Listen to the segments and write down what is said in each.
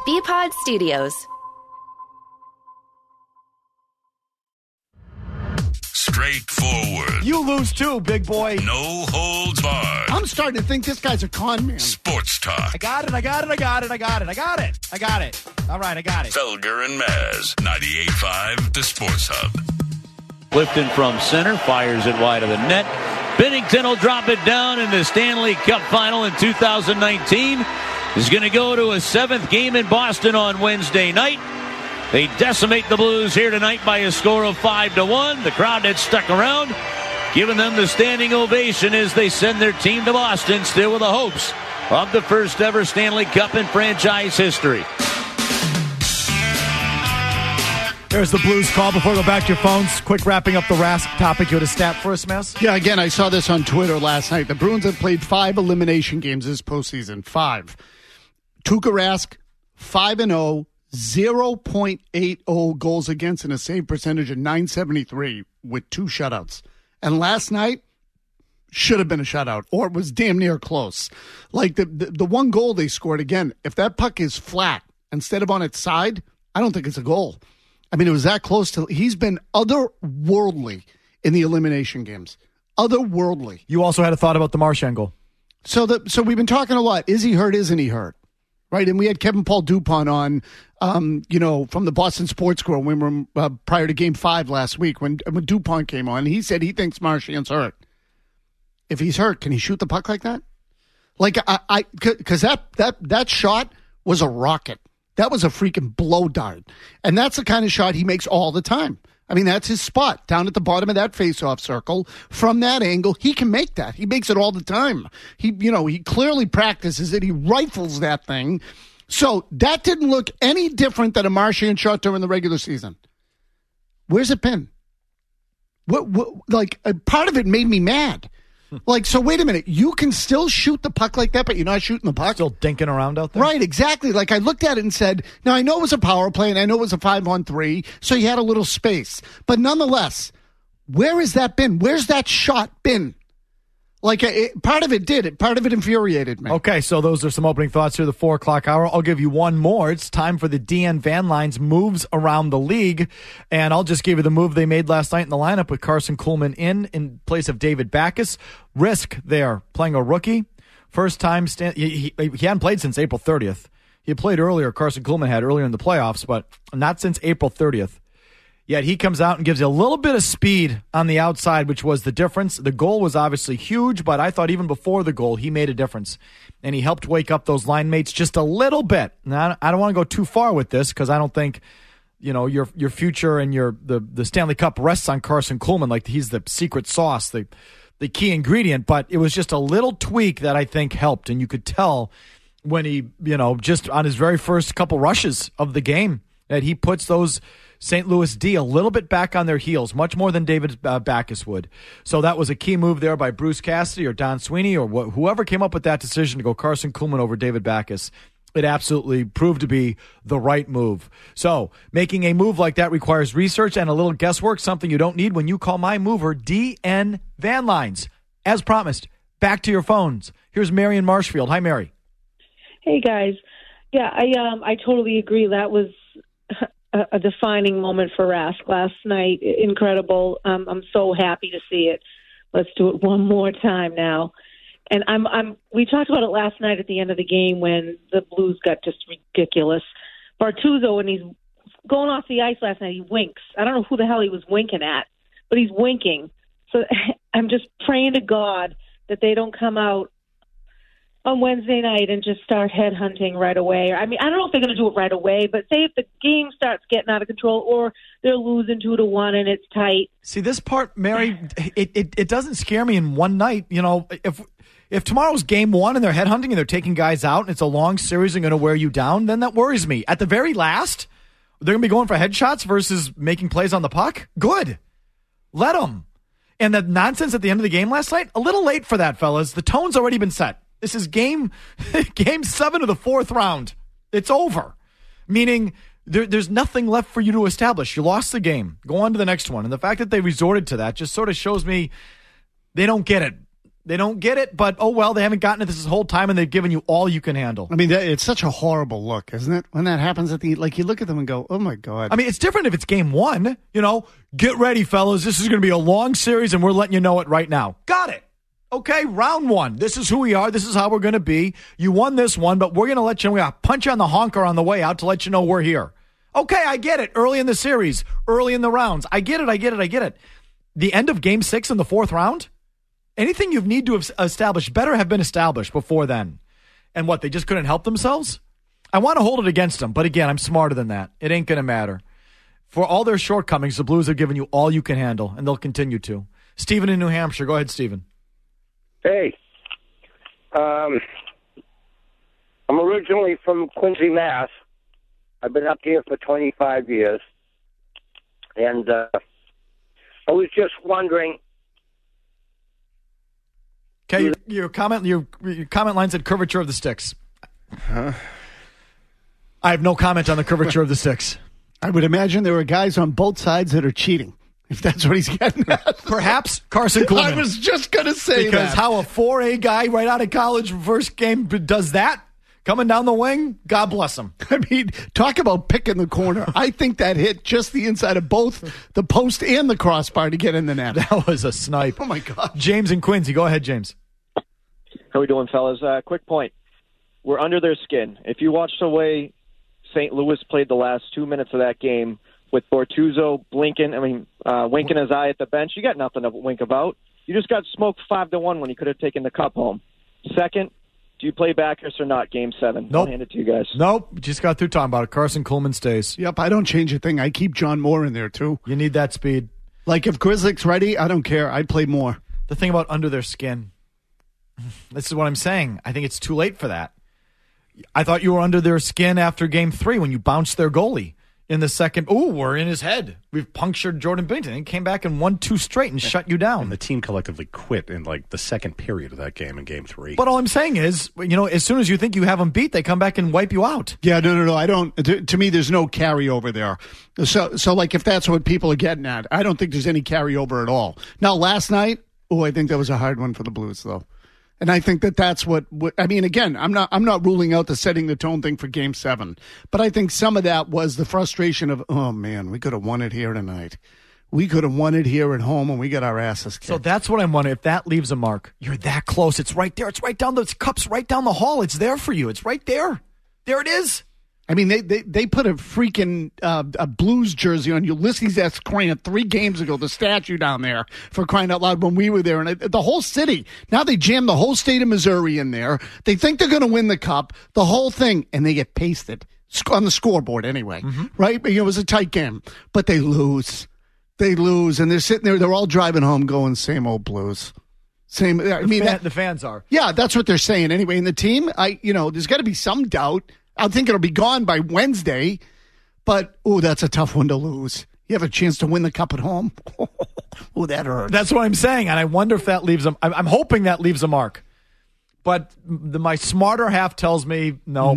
BPod Studios. Straightforward. You lose too, big boy. No holds barred. I'm starting to think this guy's a con man. Sports talk. I got it. All right, I got it. Felger and Maz, 98.5, the Sports Hub. Clifton from center, fires it wide of the net. Binnington will drop it down in the Stanley Cup final in 2019. Is going to go to a 7th game in Boston on Wednesday night. They decimate the Blues here tonight by a score of 5-1. The crowd had stuck around, giving them the standing ovation as they send their team to Boston, still with the hopes of the first ever Stanley Cup in franchise history. There's the Blues call. Before we go back to your phones, quick wrapping up the Rask topic. You had a stat for us, Mess? Yeah, again, I saw this on Twitter last night. The Bruins have played 5 elimination games this postseason. 5. Tuukka Rask, 5-0, 0.80 goals against and a save percentage of .973 with 2 shutouts. And last night, should have been a shutout, or it was damn near close. Like the one goal they scored, again, if that puck is flat instead of on its side, I don't think it's a goal. I mean, it was that close to. He's been otherworldly in the elimination games. Otherworldly. You also had a thought about the Marchand goal. So we've been talking a lot. Is he hurt? Isn't he hurt? Right, and we had Kevin Paul Dupont on, from the Boston Sports School when we were prior to Game 5 last week when Dupont came on. He said he thinks Marchand's hurt. If he's hurt, can he shoot the puck like that? Like because that shot was a rocket. That was a freaking blow dart, and that's the kind of shot he makes all the time. I mean, that's his spot, down at the bottom of that faceoff circle. From that angle, he can make that. He makes it all the time. He clearly practices it. He rifles that thing. So that didn't look any different than a Marchand shot during the regular season. Where's it been? Part of it made me mad. So wait a minute. You can still shoot the puck like that, but you're not shooting the puck? Still dinking around out there? Right, exactly. Like, I looked at it and said, now I know it was a power play and I know it was a 5-on-3, so you had a little space. But nonetheless, where has that been? Where's that shot been? Part of it did. Part of it infuriated me. Okay, so those are some opening thoughts here, the 4 o'clock hour. I'll give you one more. It's time for the DN Van Line's moves around the league. And I'll just give you the move they made last night in the lineup with Carson Kuhlman in place of David Backes. Risk there, playing a rookie. First time, he hadn't played since April 30th. He had played earlier, Carson Kuhlman had earlier in the playoffs, but not since April 30th. Yet he comes out and gives you a little bit of speed on the outside, which was the difference. The goal was obviously huge, but I thought even before the goal, he made a difference. And he helped wake up those line mates just a little bit. Now, I don't want to go too far with this because I don't think, your future and the Stanley Cup rests on Carson Kuhlman. Like he's the secret sauce, the key ingredient. But it was just a little tweak that I think helped. And you could tell when he, just on his very first couple rushes of the game that he puts those St. Louis D a little bit back on their heels, much more than David Backes would. So that was a key move there by Bruce Cassidy or Don Sweeney or whoever came up with that decision to go Carson Kuhlman over David Backes. It absolutely proved to be the right move. So making a move like that requires research and a little guesswork, something you don't need when you call my mover DN Van Lines. As promised, back to your phones. Here's Mary in Marshfield. Hi, Mary. Hey, guys. Yeah, I totally agree. That was a defining moment for Rask last night. Incredible. I'm so happy to see it. Let's do it one more time now. And we talked about it last night at the end of the game when the Blues got just ridiculous. Bortuzzo, when he's going off the ice last night, he winks. I don't know who the hell he was winking at, but he's winking. So I'm just praying to God that they don't come out on Wednesday night and just start headhunting right away. I mean, I don't know if they're going to do it right away, but say if the game starts getting out of control or they're losing 2-1 and it's tight. See, this part, Mary, it doesn't scare me in one night. If tomorrow's game 1 and they're headhunting and they're taking guys out and it's a long series and going to wear you down, then that worries me. At the very last, they're going to be going for headshots versus making plays on the puck? Good. Let them. And that nonsense at the end of the game last night, a little late for that, fellas. The tone's already been set. This is game 7 of the 4th round. It's over. Meaning there's nothing left for you to establish. You lost the game. Go on to the next one. And the fact that they resorted to that just sort of shows me they don't get it. They don't get it, but oh well, they haven't gotten it this whole time, and they've given you all you can handle. I mean, it's such a horrible look, isn't it? When that happens you look at them and go, oh my God. I mean, it's different if it's game one. Get ready, fellas. This is going to be a long series, and we're letting you know it right now. Got it. Okay, round one. This is who we are. This is how we're going to be. You won this one, but we're going to let you know. We're going to punch you on the honker on the way out to let you know we're here. Okay, I get it. Early in the series, early in the rounds. I get it. The end of game 6 in the 4th round? Anything you need to have established better have been established before then. And what, they just couldn't help themselves? I want to hold it against them, but again, I'm smarter than that. It ain't going to matter. For all their shortcomings, the Blues have given you all you can handle, and they'll continue to. Stephen in New Hampshire. Go ahead, Stephen. Hey. I'm originally from Quincy, Mass. I've been up here for 25 years. And I was just wondering. Okay, your comment line said curvature of the sticks. Huh? I have no comment on the curvature of the sticks. I would imagine there are guys on both sides that are cheating, if that's what he's getting at. Perhaps Carson Kuhlman. I was just going to say because that. How a 4A guy right out of college first game does that, coming down the wing, God bless him. I mean, talk about picking the corner. I think that hit just the inside of both the post and the crossbar to get in the net. That was a snipe. Oh, my God. James and Quincy. Go ahead, James. How we doing, fellas? Quick point. We're under their skin. If you watch the way St. Louis played the last 2 minutes of that game with Bortuzzo winking his eye at the bench, you got nothing to wink about. You just got smoked 5-1 when you could have taken the cup home. Second, do you play Backers or not, Game 7? Nope. I'll hand it to you guys. Nope. Just got through talking about it. Carson Kuhlman stays. Yep, I don't change a thing. I keep John Moore in there, too. You need that speed. Like, if Grzelcyk's ready, I don't care. I'd play Moore. The thing about under their skin, this is what I'm saying. I think it's too late for that. I thought you were under their skin after Game 3 when you bounced their goalie in the second. Ooh, we're in his head. We've punctured Jordan Binnington. He came back and won 2 straight and shut you down. And the team collectively quit in the second period of that game in Game 3. But all I'm saying is, as soon as you think you have them beat, they come back and wipe you out. Yeah, no. I don't. To me, there's no carryover there. So if that's what people are getting at, I don't think there's any carryover at all. Now, last night, I think that was a hard one for the Blues, though. And I think that's what I mean. Again, I'm not ruling out the setting the tone thing for Game 7, but I think some of that was the frustration of, oh man, we could have won it here tonight. We could have won it here at home, and we got our asses kicked. So that's what I'm wondering. If that leaves a mark, you're that close. It's right there. It's right down the cup's right down the hall. It's there for you. It's right there. There it is. I mean, they put a freaking a Blues jersey on Ulysses S. Grant 3 games ago, the statue down there, for crying out loud, when we were there. And the whole city, now they jammed the whole state of Missouri in there. They think they're going to win the cup, the whole thing, and they get pasted on the scoreboard anyway, right? It was a tight game, but they lose. They lose, and they're sitting there, they're all driving home going, same old Blues. Same. The fans are. Yeah, that's what they're saying anyway. And the team, there's got to be some doubt. I think it'll be gone by Wednesday, but, that's a tough one to lose. You have a chance to win the cup at home. That hurts. That's what I'm saying, and I wonder if that leaves them. I'm hoping that leaves a mark. But my smarter half tells me, no.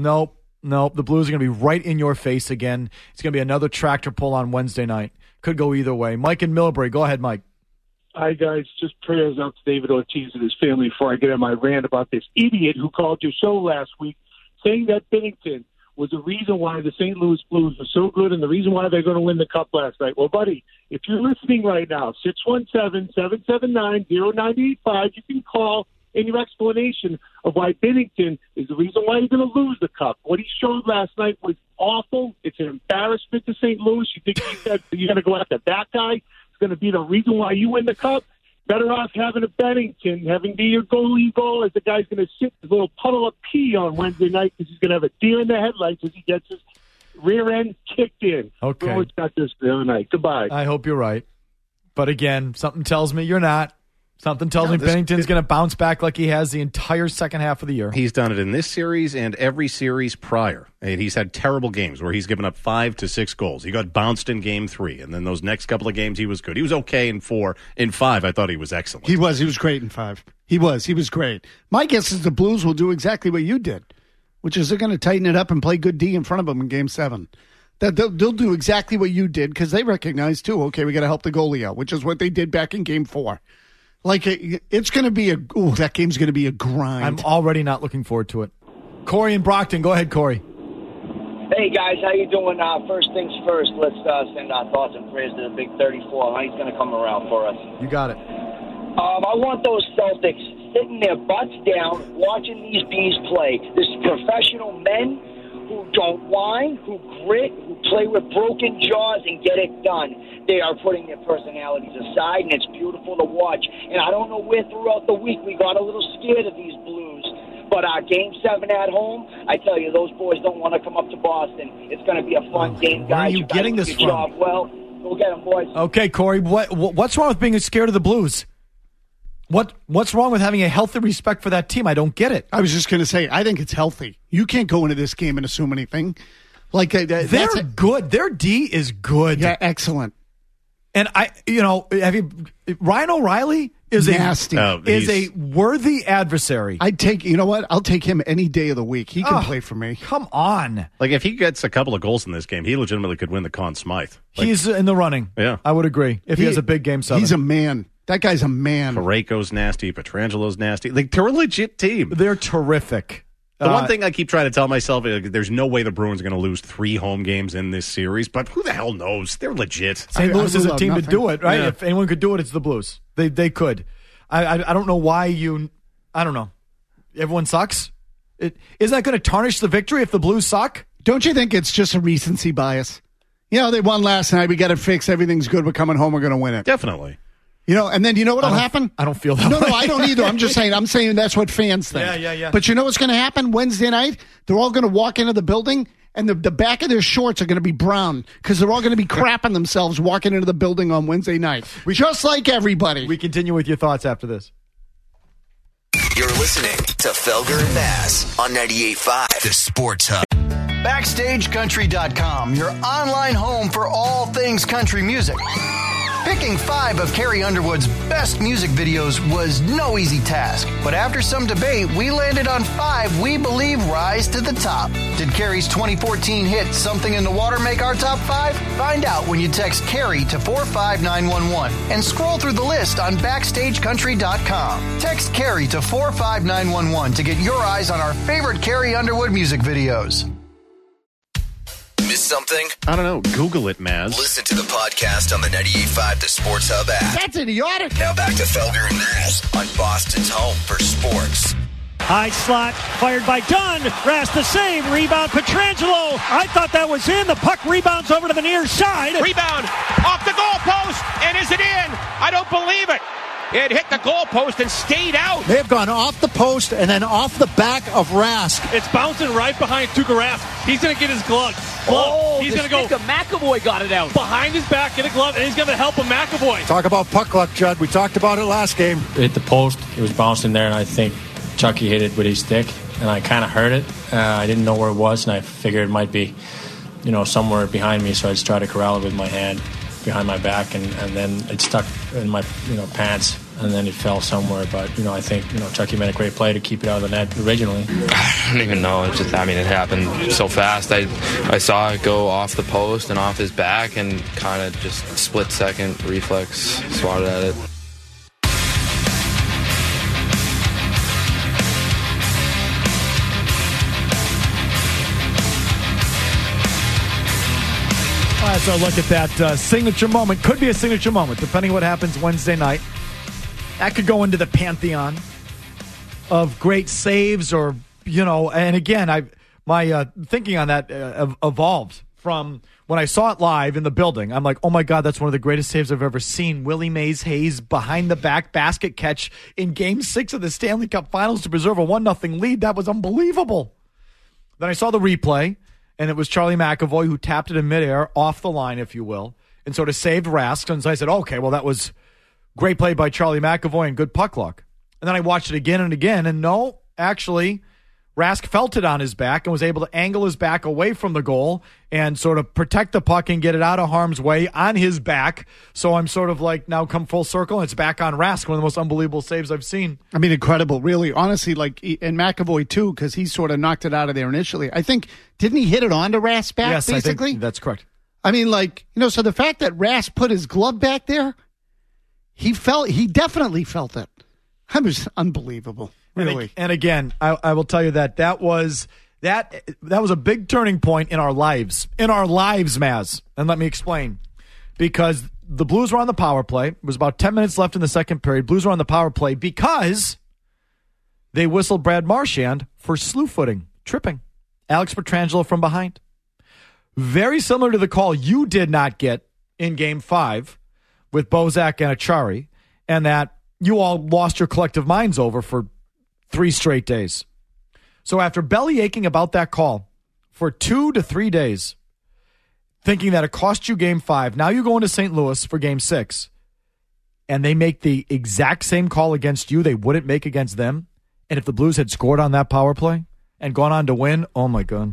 The Blues are going to be right in your face again. It's going to be another tractor pull on Wednesday night. Could go either way. Mike in Millbury. Go ahead, Mike. Hi, guys. Just prayers out to David Ortiz and his family before I get on my rant about this idiot who called your show last week, saying that Binnington was the reason why the St. Louis Blues were so good and the reason why they're going to win the cup last night. Well, buddy, if you're listening right now, 617-779-0985, you can call in your explanation of why Binnington is the reason why you're going to lose the cup. What he showed last night was awful. It's an embarrassment to St. Louis. You think you're going to go after that guy? It's going to be the reason why you win the cup? Better off having a Binnington, having be your goalie goal, as the guy's going to sit in a little puddle of pee on Wednesday night because he's going to have a deer in the headlights as he gets his rear end kicked in. Okay. We got this the other night. Goodbye. I hope you're right. But again, something tells me you're not. Something tells me Binnington's going to bounce back like he has the entire second half of the year. He's done it in this series and every series prior. And he's had terrible games where he's given up 5 to 6 goals. He got bounced in Game 3, and then those next couple of games he was good. He was okay in 4. In 5, I thought he was excellent. He was great in 5. He was great. My guess is the Blues will do exactly what you did, which is they're going to tighten it up and play good D in front of them in Game 7. That they'll do exactly what you did because they recognize, too, okay, we got to help the goalie out, which is what they did back in Game 4. Like, it's going to be that game's going to be a grind. I'm already not looking forward to it. Corey in Brockton. Go ahead, Corey. Hey, guys, how you doing? First things first, let's send our thoughts and prayers to the big 34. He's going to come around for us. You got it. I want those Celtics sitting their butts down, watching these bees play. This professional men who don't whine, who grit, who play with broken jaws and get it done. They are putting their personalities aside, and it's beautiful to watch. And I don't know where throughout the week we got a little scared of these Blues. But Game 7 at home, I tell you, those boys don't want to come up to Boston. It's going to be a fun game, guys. Where are you getting this from? Job well. Go get them, boys. Okay, Corey, what's wrong with being scared of the Blues? What's wrong with having a healthy respect for that team? I don't get it. I was just going to say, I think it's healthy. You can't go into this game and assume anything. Like they're good. Their D is good. Yeah, excellent. And Ryan O'Reilly is nasty. Is a worthy adversary. I'd take. You know what? I'll take him any day of the week. He can play for me. Come on. Like, if he gets a couple of goals in this game, he legitimately could win the Conn Smythe. He's in the running. Yeah, I would agree. If he has a big Game 7, he's a man. That guy's a man. Parayko's nasty. Petrangelo's nasty. Like, they're a legit team. They're terrific. The one thing I keep trying to tell myself is there's no way the Bruins are going to lose 3 home games in this series, but who the hell knows? They're legit. St. Louis is a team to do it, right? Yeah. If anyone could do it, it's the Blues. They could. I don't know why I don't know. Everyone sucks? Isn't that going to tarnish the victory if the Blues suck? Don't you think it's just a recency bias? You know, they won last night. We got it fixed. Everything's good. We're coming home. We're going to win it. Definitely. You know, and then you know what'll happen? I don't feel that way. No, I don't either. I'm just saying. I'm saying that's what fans think. Yeah. But you know what's going to happen Wednesday night? They're all going to walk into the building, and the back of their shorts are going to be brown because they're all going to be crapping themselves walking into the building on Wednesday night. Just like everybody. We continue with your thoughts after this. You're listening to Felger and Bass on 98.5 The Sports Hub. BackstageCountry.com, your online home for all things country music. Picking 5 of Carrie Underwood's best music videos was no easy task. But after some debate, we landed on 5 we believe rise to the top. Did Carrie's 2014 hit Something in the Water make our top 5? Find out when you text Carrie to 45911 and scroll through the list on BackstageCountry.com. Text Carrie to 45911 to get your eyes on our favorite Carrie Underwood music videos. Miss something? I don't know. Google it, Maz. Listen to the podcast on the 98.5 The Sports Hub app. That's idiotic. Now back to Felger and Maz on Boston's home for sports. High slot, fired by Dunn. Rask the save. Rebound, Petrangelo. I thought that was in. The puck rebounds over to the near side. Rebound off the goalpost. And is it in? I don't believe it. It hit the goalpost and stayed out. They have gone off the post and then off the back of Rask. It's bouncing right behind Tuukka Rask. He's going to get his glove. He's going to go. McAvoy got it out. Behind his back, get a glove, and he's going to help him McAvoy. Talk about puck luck, Judd. We talked about it last game. It hit the post. It was bouncing there, and I think Chucky hit it with his stick, and I kind of heard it. I didn't know where it was, and I figured it might be, somewhere behind me, so I just tried to corral it with my hand behind my back, and then it stuck in my pants, and then it fell somewhere. But I think Chucky made a great play to keep it out of the net originally. I don't even know. It happened so fast. I saw it go off the post and off his back, and kind of just split second reflex swatted at it. So look at that signature moment. Could be a signature moment, depending on what happens Wednesday night. That could go into the pantheon of great saves, or and again, my thinking on that evolved from when I saw it live in the building. I'm like, oh my God, that's one of the greatest saves I've ever seen. Willie Mays Hayes behind the back basket catch in Game 6 of the Stanley Cup Finals to preserve a 1-0 lead. That was unbelievable. Then I saw the replay. And it was Charlie McAvoy who tapped it in midair, off the line, if you will, and sort of saved Rask. And so I said, okay, well, that was great play by Charlie McAvoy and good puck luck. And then I watched it again and again, and no, actually, Rask felt it on his back and was able to angle his back away from the goal and sort of protect the puck and get it out of harm's way on his back. So I'm sort of like now come full circle, and it's back on Rask, one of the most unbelievable saves I've seen. I mean, incredible, really. Honestly, and McAvoy, too, because he sort of knocked it out of there initially. I think, didn't he hit it onto Rask's back, yes, basically? I think that's correct. I mean, so the fact that Rask put his glove back there, He definitely felt it. That was unbelievable, really. And again, I will tell you that was a big turning point in our lives. In our lives, Maz. And let me explain. Because the Blues were on the power play. It was about 10 minutes left in the second period. Blues were on the power play because they whistled Brad Marchand for slew-footing, tripping Alex Pietrangelo from behind. Very similar to the call you did not get in Game 5 with Bozak and Achari, and that you all lost your collective minds over for 3 straight days. So after belly aching about that call for 2 to 3 days, thinking that it cost you Game 5, now you go into St. Louis for Game 6, and they make the exact same call against you they wouldn't make against them. And if the Blues had scored on that power play and gone on to win, oh my God.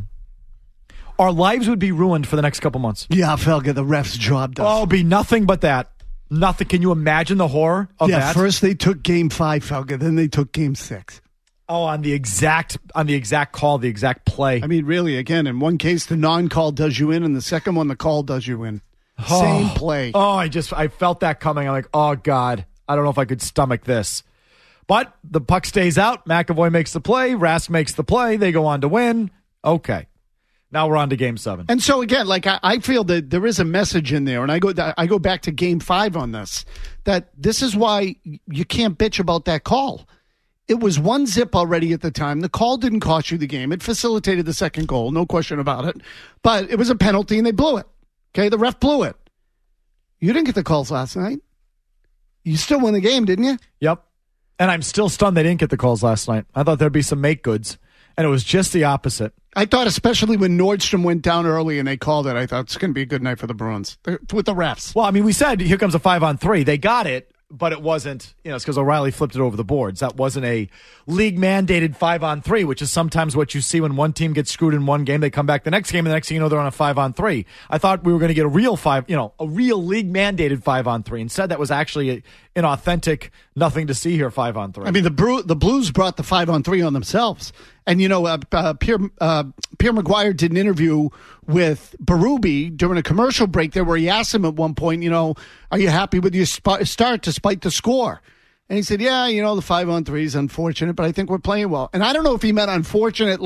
Our lives would be ruined for the next couple months. Yeah, Felga, the refs jobbed us. Oh, it'd be nothing but that. Nothing. Can you imagine the horror of that? Yeah, first they took Game 5, Felga, then they took Game 6. Oh, on the exact call, the exact play. I mean, really, again, in one case, the non-call does you in, and the second one, the call does you in. Same play. Oh, I felt that coming. I'm like, oh, God, I don't know if I could stomach this. But the puck stays out. McAvoy makes the play. Rask makes the play. They go on to win. Okay. Now we're on to Game 7. And so, again, like I feel that there is a message in there, and I go back to Game 5 on this, that this is why you can't bitch about that call. It was 1-0 already at the time. The call didn't cost you the game. It facilitated the second goal, no question about it. But it was a penalty, and they blew it. Okay, the ref blew it. You didn't get the calls last night. You still won the game, didn't you? Yep. And I'm still stunned they didn't get the calls last night. I thought there'd be some make goods, and it was just the opposite. I thought, especially when Nordstrom went down early and they called it, I thought it's going to be a good night for the Bruins with the refs. Well, I mean, we said here comes a 5-on-3. They got it, but it wasn't, it's because O'Reilly flipped it over the boards. That wasn't a league-mandated 5-on-3, which is sometimes what you see when one team gets screwed in one game. They come back the next game, and the next thing you know, they're on a 5-on-3. I thought we were going to get a real league-mandated 5-on-3. Instead, that was actually an authentic, nothing to see here 5-on-3. I mean, the Blues brought the 5-on-3 on themselves. And, Pierre Maguire did an interview with Berube during a commercial break there where he asked him at one point, are you happy with your start despite the score? And he said, yeah, the 5-on-3 is unfortunate, but I think we're playing well. And I don't know if he meant unfortunate,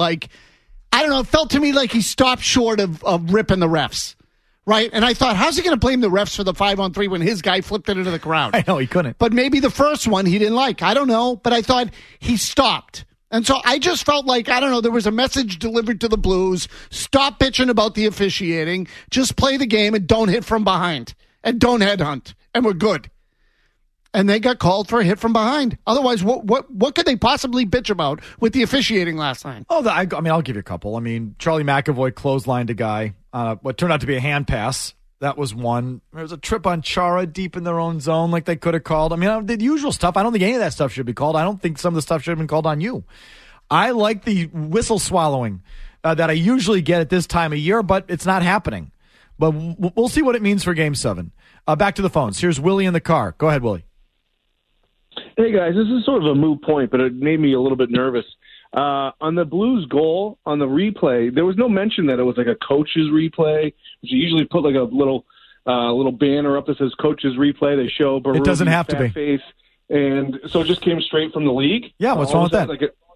it felt to me like he stopped short of ripping the refs. Right? And I thought, how's he going to blame the refs for the 5-on-3 when his guy flipped it into the crowd? I know, he couldn't. But maybe the first one he didn't like. I don't know. But I thought he stopped. And so I just felt like, there was a message delivered to the Blues. Stop bitching about the officiating. Just play the game and don't hit from behind. And don't headhunt. And we're good. And they got called for a hit from behind. Otherwise, what could they possibly bitch about with the officiating last night? Oh, I'll give you a couple. Charlie McAvoy clotheslined a guy. What turned out to be a hand pass. That was one. There was a trip on Chara deep in their own zone like they could have called. The usual stuff. I don't think any of that stuff should be called. I don't think some of the stuff should have been called on you. I like the whistle swallowing that I usually get at this time of year, but it's not happening. But we'll see what it means for Game 7. Back to the phones. Here's Willie in the car. Go ahead, Willie. Hey, guys, this is sort of a moot point, but it made me a little bit nervous. On the Blues goal, on the replay, there was no mention that it was like a coach's replay, which you usually put like a little banner up that says coach's replay. They show Berube, it doesn't have to be. Face, and so it just came straight from the league. Yeah, what's wrong with that?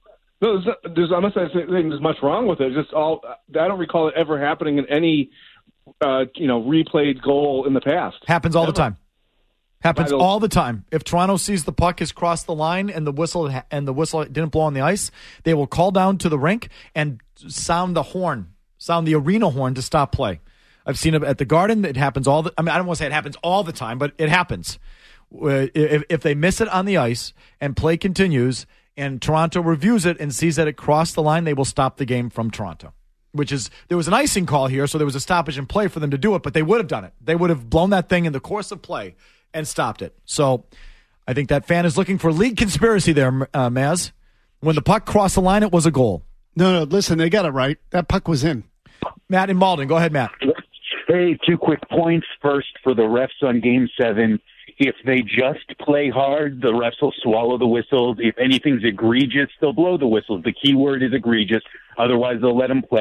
I'm not saying there's much wrong with it. It's just I don't recall it ever happening in any replayed goal in the past. Happens all the time. Happens all the time. If Toronto sees the puck has crossed the line and the whistle didn't blow on the ice, they will call down to the rink and sound the arena horn to stop play. I've seen it at the Garden. It happens I don't want to say it happens all the time, but it happens. If they miss it on the ice and play continues and Toronto reviews it and sees that it crossed the line, they will stop the game from Toronto. There was an icing call here, so there was a stoppage in play for them to do it, but they would have done it. They would have blown that thing in the course of play and stopped it. So I think that fan is looking for league conspiracy there, Maz. When the puck crossed the line, it was a goal. No, listen, they got it right. That puck was in. Matt in Malden. Go ahead, Matt. Hey, 2 quick points. First, for the refs on Game 7, if they just play hard, the refs will swallow the whistles. If anything's egregious, they'll blow the whistles. The key word is egregious. Otherwise, they'll let them play.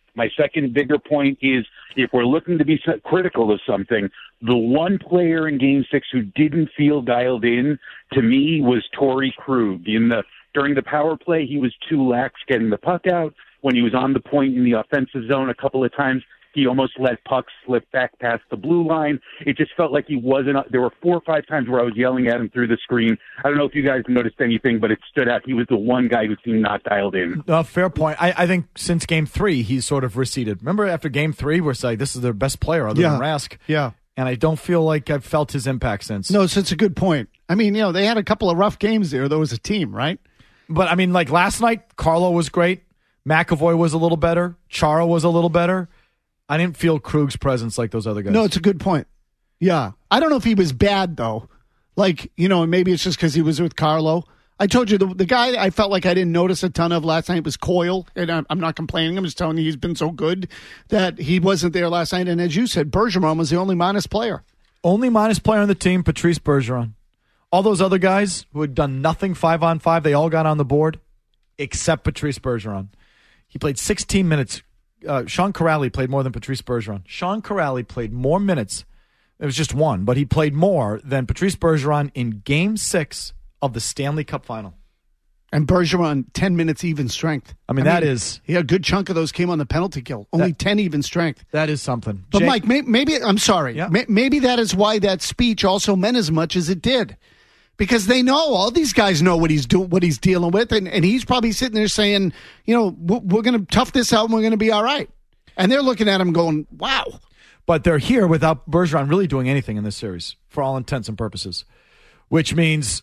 My second bigger point is if we're looking to be critical of something, the one player in Game 6 who didn't feel dialed in, to me, was Torrey Krug. During the power play, he was too lax getting the puck out. When he was on the point in the offensive zone a couple of times, he almost let pucks slip back past the blue line. It just felt like he wasn't. There were 4 or 5 times where I was yelling at him through the screen. I don't know if you guys noticed anything, but it stood out. He was the one guy who seemed not dialed in. Fair point. I think since Game 3, he's sort of receded. Remember after Game 3, we're saying this is their best player other than Rask. Yeah. And I don't feel like I've felt his impact since. No, so it's a good point. I mean, they had a couple of rough games there. There was a team, right? But, I mean, like last night, Carlo was great. McAvoy was a little better. Chara was a little better. I didn't feel Krug's presence like those other guys. No, it's a good point. Yeah. I don't know if he was bad, though. Like, and maybe it's just because he was with Carlo. I told you, the guy I felt like I didn't notice a ton of last night was Coyle. And I'm not complaining. I'm just telling you he's been so good that he wasn't there last night. And as you said, Bergeron was the only minus player. Only minus player on the team, Patrice Bergeron. All those other guys who had done nothing 5-on-5, they all got on the board except Patrice Bergeron. He played 16 minutes. Sean Corrali played more than Patrice Bergeron. Sean Corrali played more minutes. It was just one, but he played more than Patrice Bergeron in Game 6 of the Stanley Cup Final. And Bergeron, 10 minutes even strength. I mean, that is... Yeah, a good chunk of those came on the penalty kill. Only 10 even strength. That is something. But, Mike, maybe... I'm sorry. Yeah. Maybe that is why that speech also meant as much as it did. Because they know, all these guys know what he's doing, what he's dealing with, and he's probably sitting there saying, we're going to tough this out and we're going to be all right. And they're looking at him going, wow. But they're here without Bergeron really doing anything in this series, for all intents and purposes. Which means,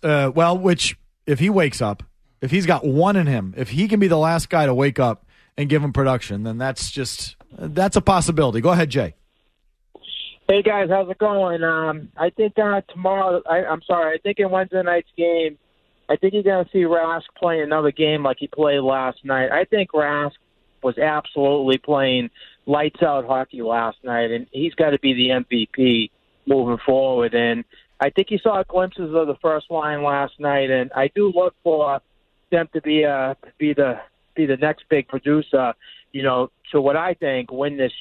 if he wakes up, if he's got one in him, if he can be the last guy to wake up and give him production, then that's a possibility. Go ahead, Jay. Hey, guys, how's it going? I think tomorrow, I think in Wednesday night's game, I think you're going to see Rask play another game like he played last night. I think Rask was absolutely playing lights-out hockey last night, and he's got to be the MVP moving forward. And I think you saw glimpses of the first line last night, and I do look for them to be the next big producer, to what I think win this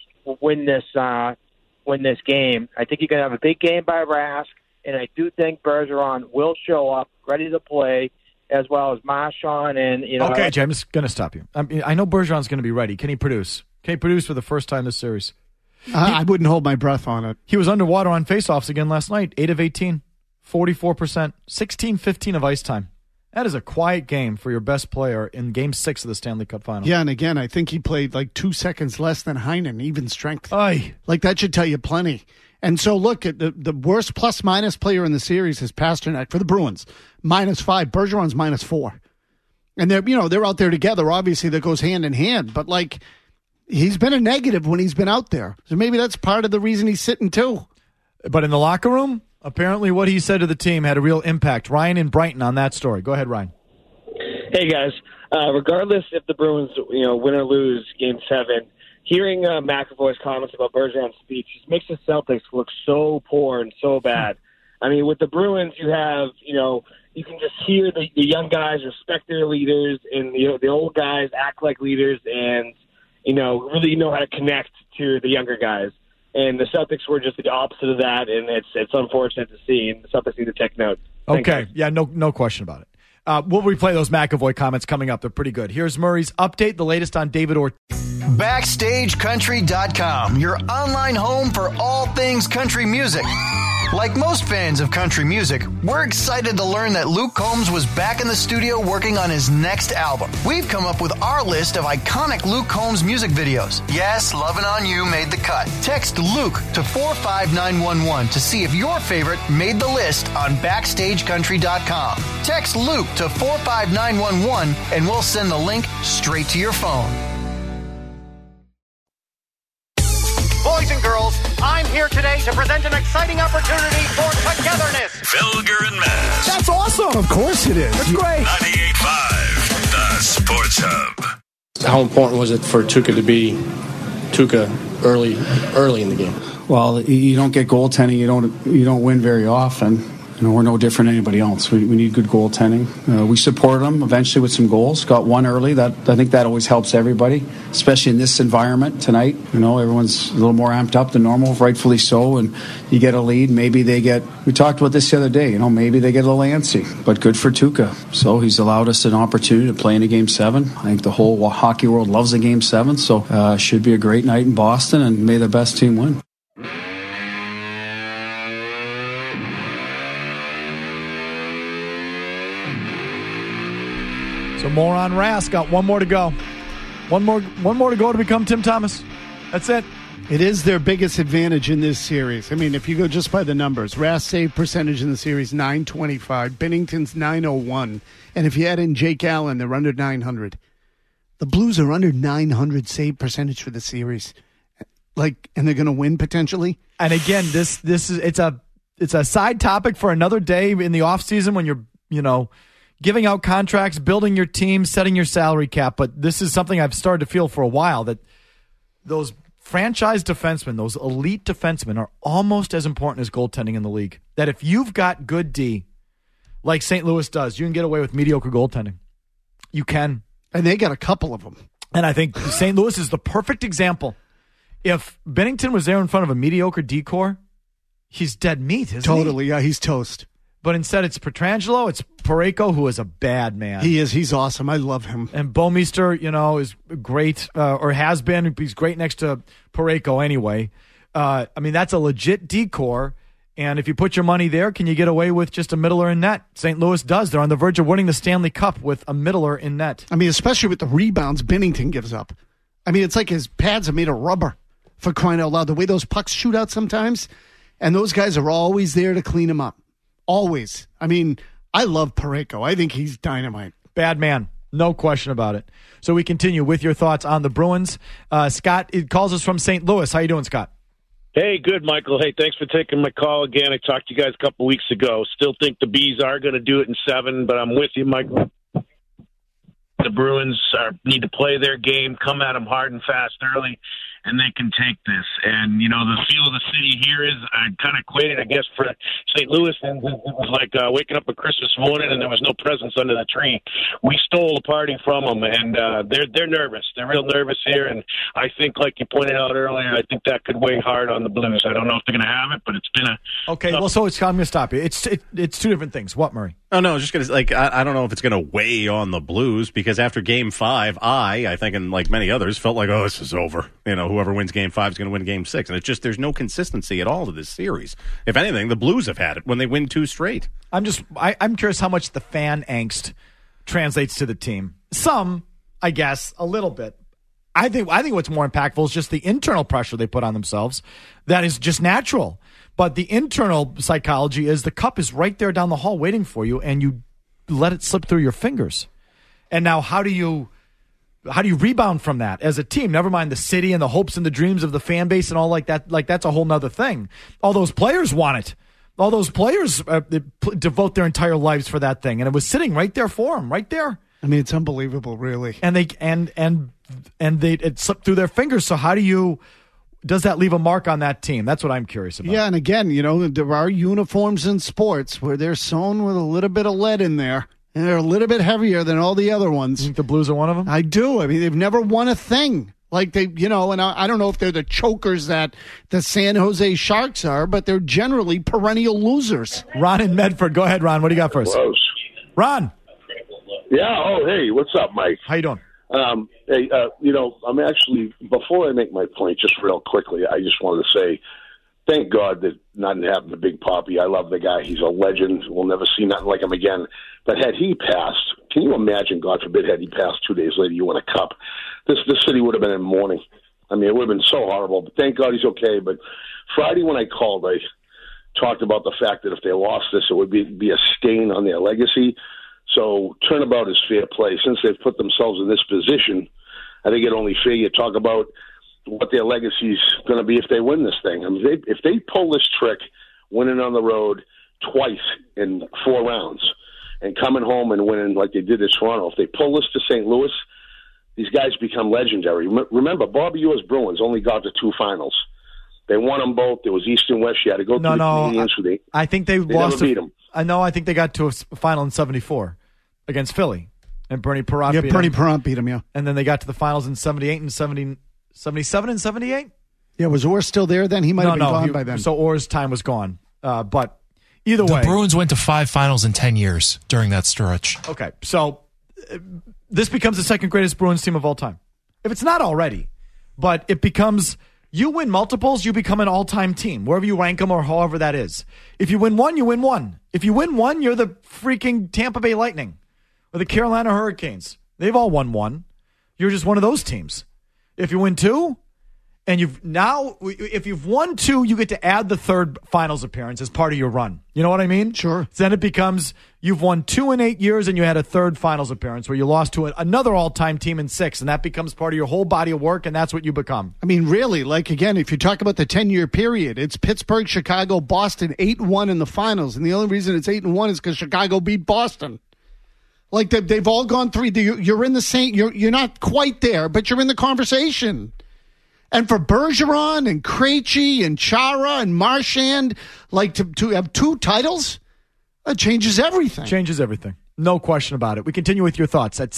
game. I think you're going to have a big game by Rask, and I do think Bergeron will show up ready to play, as well as Marchand. And okay, Jay, I'm just going to stop you. I know Bergeron's going to be ready. Can he produce? Can he produce for the first time this series? I wouldn't hold my breath on it. He was underwater on faceoffs again last night. 8 of 18, 44%, 16-15 of ice time. That is a quiet game for your best player in Game 6 of the Stanley Cup Final. Yeah, and again, I think he played like 2 seconds less than Heinen, even strength. Aye. Like, that should tell you plenty. And so, look, at the worst plus-minus player in the series is Pasternak for the Bruins, -5. Bergeron's -4. And they're out there together. Obviously, that goes hand in hand. But, like, he's been a negative when he's been out there. So maybe that's part of the reason he's sitting, too. But in the locker room, apparently what he said to the team had a real impact. Ryan in Brighton on that story. Go ahead, Ryan. Hey, guys. Regardless if the Bruins, win or lose Game 7, hearing McAvoy's comments about Bergeron's speech just makes the Celtics look so poor and so bad. I mean, with the Bruins, you have, you can just hear the young guys respect their leaders, and the old guys act like leaders, and really know how to connect to the younger guys. And the Celtics were just the opposite of that, and it's unfortunate to see. And the Celtics need to take note. Thanks, okay, guys. yeah, no question about it. We'll replay those McAvoy comments coming up. They're pretty good. Here's Murray's update, the latest on David Ortiz. BackstageCountry.com, your online home for all things country music. Like most fans of country music, we're excited to learn that Luke Combs was back in the studio working on his next album. We've come up with our list of iconic Luke Combs music videos. Yes, Lovin' On You made the cut. Text Luke to 45911 to see if your favorite made the list on BackstageCountry.com. Text Luke to 45911 and we'll send the link straight to your phone. Boys and girls, I'm here today to present an exciting opportunity for togetherness. Felger and Mass. That's awesome. Of course it is. That's great. 98.5, the Sports Hub. How important was it for Tuukka to be Tuukka early in the game? Well, you don't get goaltending. You don't win very often. we're no different than anybody else. We need good goaltending. We supported them eventually with some goals. Got one early. I think that always helps everybody, especially in this environment tonight. Everyone's a little more amped up than normal, rightfully so. And you get a lead. Maybe they get. We talked about this the other day. Maybe they get a little antsy. But good for Tuukka. So he's allowed us an opportunity to play in a Game 7. I think the whole hockey world loves a Game 7. So should be a great night in Boston, and may the best team win. So more on Rask. Got one more to go. One more to go to become Tim Thomas. That's it. It is their biggest advantage in this series. I mean, if you go just by the numbers, Rask save percentage in the series, .925. Binnington's .901. And if you add in Jake Allen, they're under .900. The Blues are under .900 save percentage for the series. And they're going to win potentially. And again, this is it's a side topic for another day in the offseason when you're, giving out contracts, building your team, setting your salary cap. But this is something I've started to feel for a while, that those franchise defensemen, those elite defensemen, are almost as important as goaltending in the league. That if you've got good D, like St. Louis does, you can get away with mediocre goaltending. You can. And they got a couple of them. And I think St. Louis is the perfect example. If Binnington was there in front of a mediocre D-core, he's dead meat, isn't he? Totally, yeah, he's toast. But instead, it's Pietrangelo, it's Parayko, who is a bad man. He is. He's awesome. I love him. And Bouwmeester, is great, or has been. He's great next to Parayko anyway. That's a legit D-core. And if you put your money there, can you get away with just a middler in net? St. Louis does. They're on the verge of winning the Stanley Cup with a middler in net. Especially with the rebounds Binnington gives up. It's like his pads are made of rubber, for crying out loud. The way those pucks shoot out sometimes, and those guys are always there to clean him up. Always. I love Parayko. I think he's dynamite. Bad man. No question about it. So we continue with your thoughts on the Bruins. Scott calls us from St. Louis. How you doing, Scott? Hey, good, Michael. Hey, thanks for taking my call again. I talked to you guys a couple weeks ago. Still think the Bees are going to do it in 7, but I'm with you, Michael. The Bruins need to play their game, come at them hard and fast early, and they can take this. And, the feel of the city here is kind of equated, I guess, for St. Louis. And it was like waking up a Christmas morning and there was no presents under the tree. We stole the party from them, and they're nervous. They're real nervous here. And I think, like you pointed out earlier, I think that could weigh hard on the Blues. I don't know if they're going to have it, but it's been a... Okay, I'm going to stop you. It's two different things. What, Murray? Oh, no, I was just going to, I don't know if it's going to weigh on the Blues, because after Game 5, I think, and like many others, felt like, this is over. Whoever wins Game 5 is going to win Game 6. And it's just, there's no consistency at all to this series. If anything, the Blues have had it when they win 2 straight. I'm curious how much the fan angst translates to the team. Some, I guess, a little bit. I think what's more impactful is just the internal pressure they put on themselves. That is just natural. But the internal psychology is the cup is right there down the hall waiting for you, and you let it slip through your fingers. And now how do you rebound from that as a team? Never mind the city and the hopes and the dreams of the fan base and all like that. Like, that's a whole nother thing. All those players want it. All those players devote their entire lives for that thing. And it was sitting right there for them, right there. It's unbelievable, really. And it slipped through their fingers. So does that leave a mark on that team? That's what I'm curious about. Yeah, and again, there are uniforms in sports where they're sewn with a little bit of lead in there, and they're a little bit heavier than all the other ones. You think the Blues are one of them? I do. They've never won a thing. Like they, and I don't know if they're the chokers that the San Jose Sharks are, but they're generally perennial losers. Ron in Medford. Go ahead, Ron. What do you got for us? Close. Ron. Yeah. Oh, hey, what's up, Mike? How you doing? Hey, I'm actually, before I make my point, just real quickly, I just wanted to say, thank God that nothing happened to Big Papi. I love the guy. He's a legend. We'll never see nothing like him again. But had he passed, can you imagine, God forbid, had he passed 2 days later, you win a cup? This city would have been in mourning. It would have been so horrible. But thank God he's okay. But Friday when I called, I talked about the fact that if they lost this, it would be a stain on their legacy. So turnabout is fair play. Since they've put themselves in this position, I think it only fair you talk about what their legacy is going to be if they win this thing. If they pull this trick, winning on the road twice in 4 rounds, and coming home and winning like they did at Toronto, if they pull this to St. Louis, these guys become legendary. Remember, Bobby Orr's Bruins only got to 2 finals. They won them both. There was East and West. You had to go through the Canadians. I think they lost. Never beat them. I think they got to a final in 74 against Philly. And Bernie Parent beat Bernie him. Parent beat him, yeah. And then they got to the finals in 78 and 77 and 78? Yeah, was Orr still there then? He might have been gone by then. So Orr's time was gone. But either way. The Bruins went to 5 finals in 10 years during that stretch. Okay, so this becomes the second greatest Bruins team of all time. If it's not already. But it becomes, you win multiples, you become an all-time team, wherever you rank them or however that is. If you win one, you win one. If you win one, you're the freaking Tampa Bay Lightning or the Carolina Hurricanes. They've all won one. You're just one of those teams. If you win two, and if you've won two, you get to add the third finals appearance as part of your run. You know what I mean? Sure. So then it becomes, you've won 2 in 8 years and you had a third finals appearance where you lost to another all-time team in 6, and that becomes part of your whole body of work, and that's what you become. I mean, really, like, again, if you talk about the 10-year period, it's Pittsburgh, Chicago, Boston, 8-1 in the finals, and the only reason it's 8-1 is because Chicago beat Boston. Like, they've all gone 3. You're in the same, you're not quite there, but you're in the conversation. And for Bergeron and Krejci and Chara and Marchand, like to have 2 titles, that changes everything. Changes everything. No question about it. We continue with your thoughts at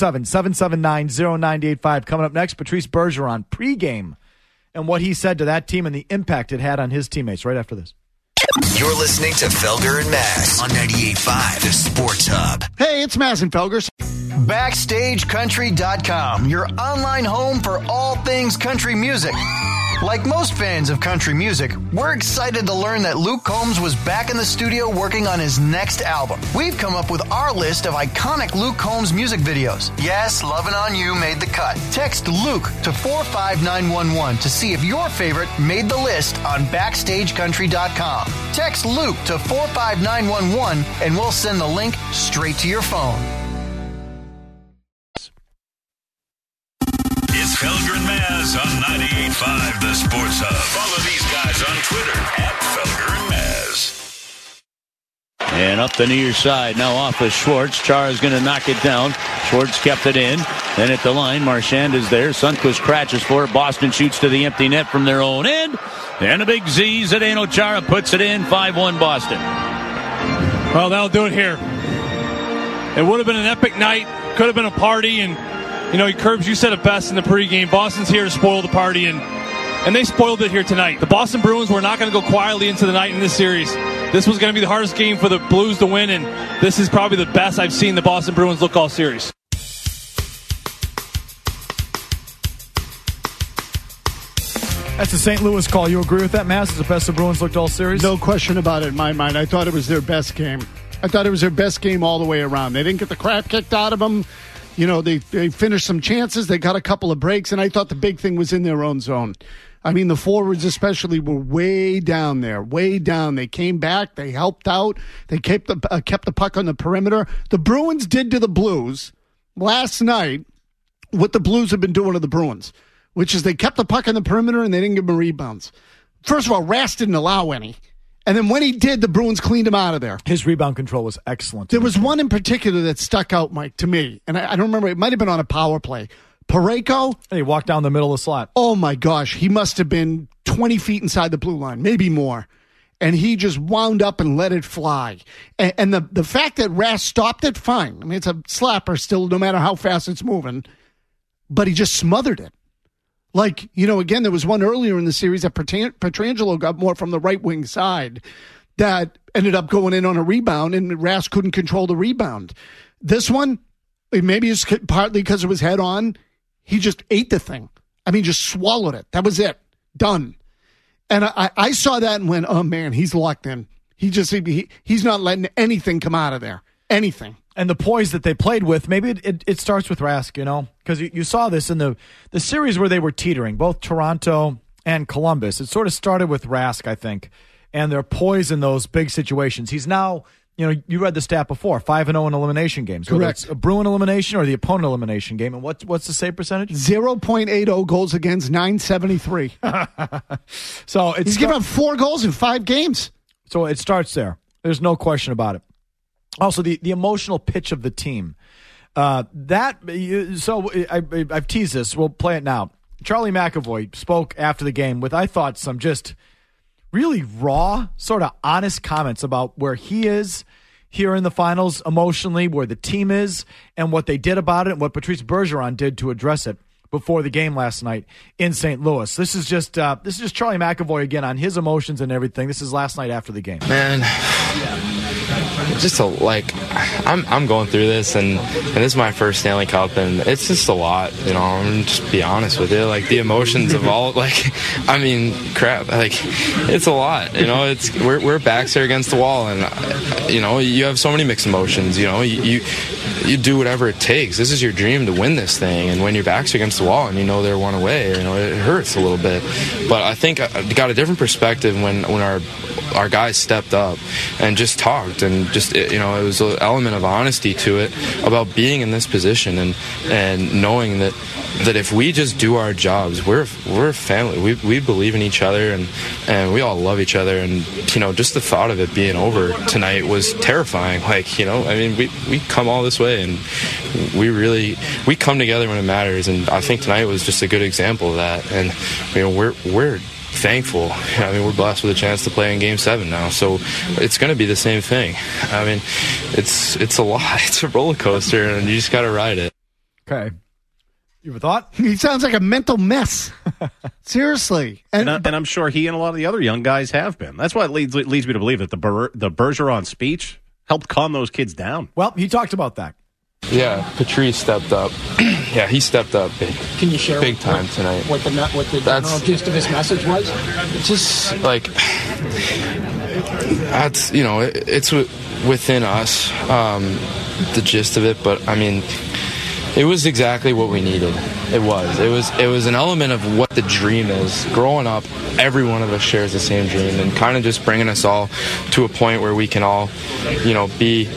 617-779-0985. Coming up next, Patrice Bergeron pregame and what he said to that team and the impact it had on his teammates right after this. You're listening to Felger and Mazz on 98.5, the Sports Hub. Hey, it's Mazz and Felger. BackstageCountry.com, your online home for all things country music. Like most fans of country music, we're excited to learn that Luke Combs was back in the studio working on his next album. We've come up with our list of iconic Luke Combs music videos. Yes, Lovin' On You made the cut. Text Luke to 45911 to see if your favorite made the list on BackstageCountry.com. Text Luke to 45911 and we'll send the link straight to your phone. It's Felger and Mazz on 98.5 The Sports Hub. Follow these guys on Twitter at Felger and Mazz. And up the near side, now off of Schwartz. Chara's going to knock it down. Schwartz kept it in. Then at the line, Marchand is there. Sundqvist crouches for it. Boston shoots to the empty net from their own end. And a big Z. Zdeno Chara puts it in. 5-1 Boston. Well, that'll do it here. It would have been an epic night. Could have been a party. And, you know, Curbs, you said it best in the pregame. Boston's here to spoil the party. And they spoiled it here tonight. The Boston Bruins were not going to go quietly into the night in this series. This was going to be the hardest game for the Blues to win. And this is probably the best I've seen the Boston Bruins look all series. That's a St. Louis call. You agree with that, Mazz? It's the best the Bruins looked all series? No question about it in my mind. I thought it was their best game. I thought it was their best game all the way around. They didn't get the crap kicked out of them. You know, they finished some chances. They got a couple of breaks, and I thought the big thing was in their own zone. I mean, the forwards especially were way down there, way down. They came back. They helped out. They kept the puck on the perimeter. The Bruins did to the Blues last night what the Blues have been doing to the Bruins, which is they kept the puck on the perimeter and they didn't give them rebounds. First of all, Rask didn't allow any. And then when he did, the Bruins cleaned him out of there. His rebound control was excellent. There was one in particular that stuck out, Mike, to me. And I don't remember. It might have been on a power play. Parayko. He walked down the middle of the slot. Oh, my gosh. He must have been 20 feet inside the blue line, maybe more. And he just wound up and let it fly. And the fact that Rask stopped it, fine. I mean, it's a slapper still, no matter how fast it's moving. But he just smothered it. Like, you know, again, there was one earlier in the series that Pietrangelo got more from the right wing side that ended up going in on a rebound, and Rask couldn't control the rebound. This one, maybe it's partly because it was head on. He just ate the thing. I mean, just swallowed it. That was it. Done. And I saw that and went, oh, man, he's locked in. He's not letting anything come out of there. Anything. And the poise that they played with, maybe it starts with Rask, you know, because you saw this in the series where they were teetering, both Toronto and Columbus. It sort of started with Rask, I think, and their poise in those big situations. He's now, you know, you read the stat before, 5-0 in elimination games. Correct. Whether it's a Bruin elimination or the opponent elimination game. And what's the save percentage? 0.80 goals against 973. So he's given up 4 goals in 5 games. So it starts there. There's no question about it. Also, the emotional pitch of the team. I've teased this. We'll play it now. Charlie McAvoy spoke after the game with, I thought, some just really raw, sort of honest comments about where he is here in the finals emotionally, where the team is, and what they did about it, and what Patrice Bergeron did to address it before the game last night in St. Louis. This is just Charlie McAvoy again on his emotions and everything. This is last night after the game. Man, just I'm going through this, and this is my first Stanley Cup, and it's just a lot, you know. I'm just be honest with you, like the emotions of all, crap, it's a lot, you know. It's we're backs there against the wall, and you know, you have so many mixed emotions, you know. You do whatever it takes. This is your dream to win this thing, and when your back's against the wall and you know they're one away, you know, it hurts a little bit. But I think I got a different perspective when our guys stepped up and just talked, and just, you know, it was an element of honesty to it about being in this position and knowing that if we just do our jobs, we're a family. We believe in each other, and we all love each other. And, you know, just the thought of it being over tonight was terrifying. Like, you know, I mean, we come all this way, and we come together when it matters. And I think tonight was just a good example of that. And, you know, we're thankful. I mean, we're blessed with a chance to play in Game 7 now, so it's going to be the same thing. I mean, it's a lot. It's a roller coaster, and you just got to ride it. Okay. You have a thought? He sounds like a mental mess. Seriously. And I'm sure he and a lot of the other young guys have been. That's what leads me to believe that the Bergeron speech helped calm those kids down. Well, he talked about that. Yeah, Patrice stepped up. Yeah, he stepped up big. Can you share big time tonight? What the general gist of his message was? Just like that's, you know, it's within us, the gist of it. But I mean, it was exactly what we needed. It was an element of what the dream is. Growing up, every one of us shares the same dream, and kind of just bringing us all to a point where we can all, you know, be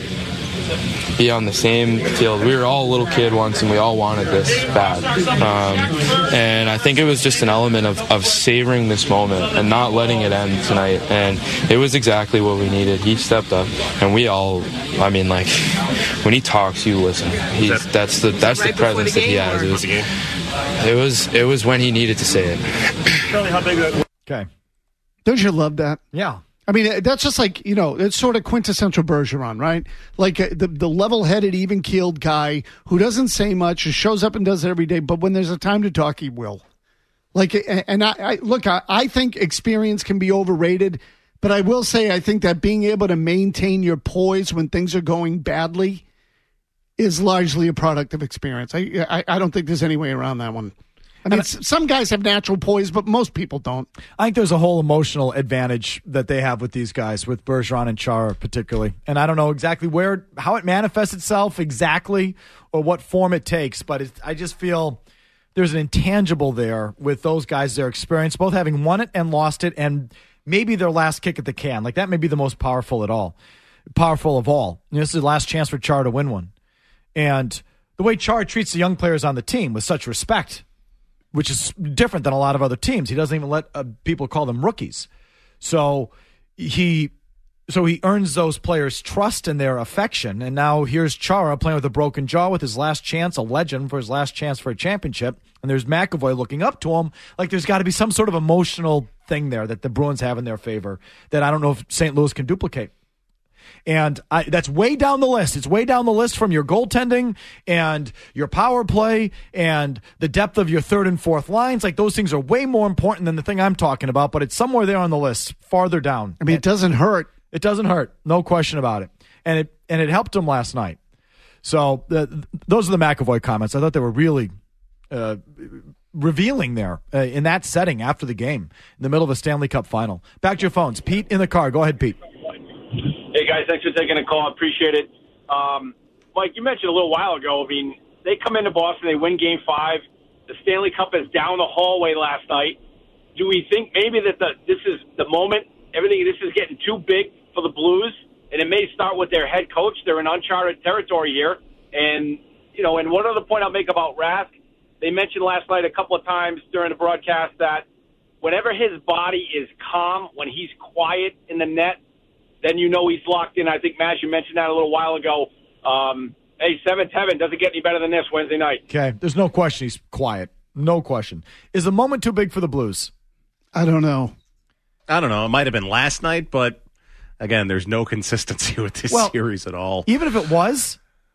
on the same field. We were all a little kid once, and we all wanted this bad. And I think it was just an element of savoring this moment and not letting it end tonight. And it was exactly what we needed. He stepped up, and we all, I mean, like, when he talks, you listen. That's the presence that he has. It was when he needed to say it. Okay. Don't you love that? Yeah. I mean, that's just like, you know, it's sort of quintessential Bergeron, right? Like the level-headed, even-keeled guy who doesn't say much, just shows up and does it every day, but when there's a time to talk, he will. Like, and I think experience can be overrated, but I will say I think that being able to maintain your poise when things are going badly is largely a product of experience. I don't think there's any way around that one. I mean, some guys have natural poise, but most people don't. I think there's a whole emotional advantage that they have with these guys, with Bergeron and Chara particularly. And I don't know exactly how it manifests itself exactly or what form it takes, but I just feel there's an intangible there with those guys, their experience, both having won it and lost it, and maybe their last kick at the can. Like, that may be the most powerful of all. You know, this is the last chance for Chara to win one. And the way Chara treats the young players on the team with such respect, which is different than a lot of other teams. He doesn't even let people call them rookies. So he earns those players' trust and their affection. And now here's Chara playing with a broken jaw with his last chance, a legend for his last chance for a championship. And there's McAvoy looking up to him. Like, there's got to be some sort of emotional thing there that the Bruins have in their favor that I don't know if St. Louis can duplicate. And that's way down the list. It's way down the list from your goaltending and your power play and the depth of your third and fourth lines. Like, those things are way more important than the thing I'm talking about, but it's somewhere there on the list, farther down. I mean, it doesn't hurt. It doesn't hurt. No question about it. And it helped him last night. So those are the McAvoy comments. I thought they were really revealing there in that setting after the game, in the middle of a Stanley Cup final. Back to your phones. Pete in the car. Go ahead, Pete. Hey, guys, thanks for taking a call. I appreciate it. Mike, you mentioned a little while ago, I mean, they come into Boston, they win Game 5. The Stanley Cup is down the hallway last night. Do we think maybe that this is the moment, this is getting too big for the Blues, and it may start with their head coach? They're in uncharted territory here. And, you know, and one other point I'll make about Rask, they mentioned last night a couple of times during the broadcast that whenever his body is calm, when he's quiet in the net, then you know he's locked in. I think, Matt, you mentioned that a little while ago. Hey, 7th heaven doesn't get any better than this Wednesday night. Okay, there's no question he's quiet. No question. Is the moment too big for the Blues? I don't know. I don't know. It might have been last night, but again, there's no consistency with this series at all. Even if it was,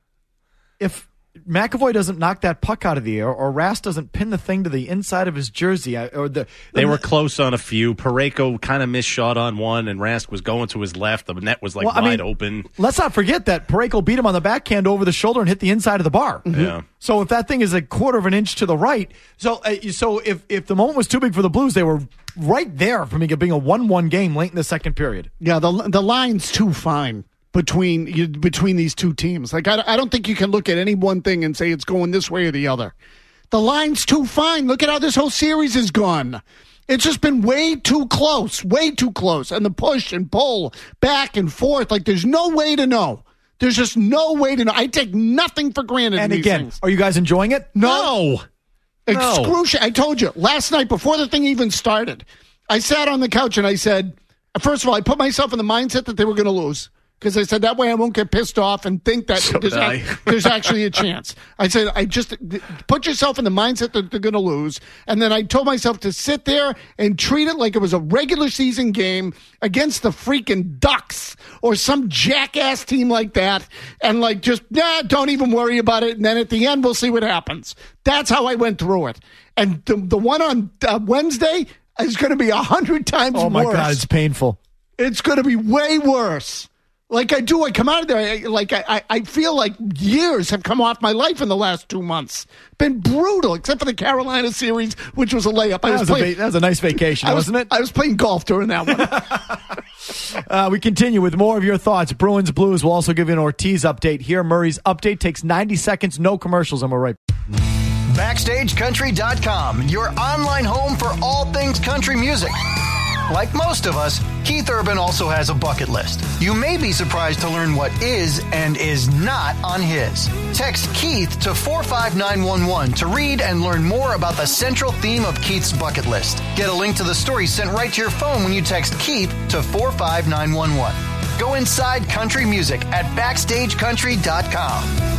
if McAvoy doesn't knock that puck out of the air, or Rask doesn't pin the thing to the inside of his jersey, they were close on a few. Parayko kind of missed shot on one, and Rask was going to his left. The net was wide open. Let's not forget that Parayko beat him on the backhand over the shoulder and hit the inside of the bar. Mm-hmm. Yeah. So if that thing is a quarter of an inch to the right, so if the moment was too big for the Blues, they were right there from being a 1-1 game late in the second period. Yeah, the line's too fine between these two teams. Like, I don't think you can look at any one thing and say it's going this way or the other. The line's too fine. Look at how this whole series has gone. It's just been way too close. And the push and pull back and forth, like there's no way to know. There's just no way to know. I take nothing for granted. And in these again, things. Are you guys enjoying it? No. Excruciating. I told you, last night before the thing even started, I sat on the couch and I said, first of all, I put myself in the mindset that they were going to lose. Because I said, that way I won't get pissed off and think that there's actually a chance. I said, put yourself in the mindset that they're going to lose. And then I told myself to sit there and treat it like it was a regular season game against the freaking Ducks or some jackass team like that. And don't even worry about it. And then at the end, we'll see what happens. That's how I went through it. And the one on Wednesday is going to be 100 times worse. Oh, my God, it's painful. It's going to be way worse. I come out of there, I feel like years have come off my life in the last 2 months. Been brutal, except for the Carolina series, which was a layup. That was a nice vacation, wasn't it? I was playing golf during that one. We continue with more of your thoughts. Bruins Blues. We'll also give you an Ortiz update here. Murray's update takes 90 seconds, no commercials, and we're right back. BackstageCountry.com, your online home for all things country music. Like most of us, Keith Urban also has a bucket list. You may be surprised to learn what is and is not on his. Text Keith to 45911 to read and learn more about the central theme of Keith's bucket list. Get a link to the story sent right to your phone when you text Keith to 45911. Go inside country music at BackstageCountry.com.